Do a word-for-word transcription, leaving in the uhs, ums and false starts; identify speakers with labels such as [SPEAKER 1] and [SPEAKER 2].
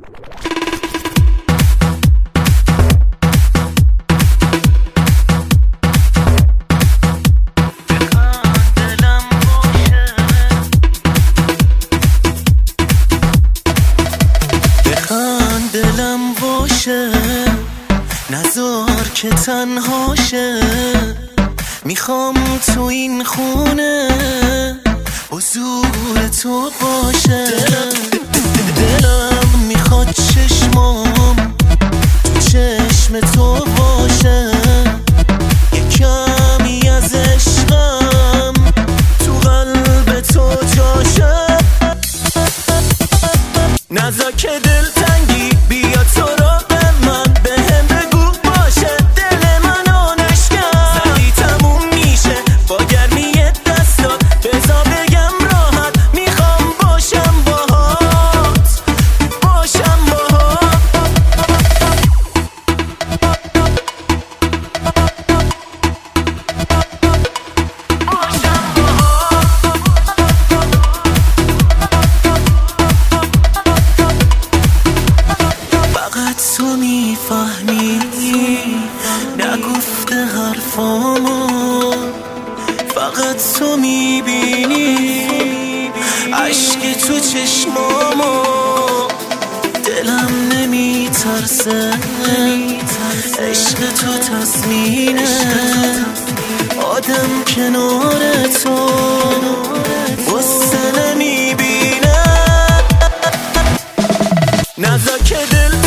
[SPEAKER 1] دلم باشه نذار که تنهاشه، میخوام تو این خونه حضور تو باشه. دلم, دلم میخواد چشمام تو چشم تو باشه، یه کمی از عشقم تو قلب تو جاشه. نذار که دل تنگی بیا تو رو به من، به هم بگو باشه دل من آنشکن زدی تموم میشه با گرمی دستات، بذار بگم راحت میخوام باشم باهات، باشم باهات. فقط تو میفهمی نگفته حرفامو، فقط تو میبینی عشق تو چشمامو. دلم نمیترسه عشق تو تضمینه، آدم کنار تو غصه نمیبینه. نذار که دل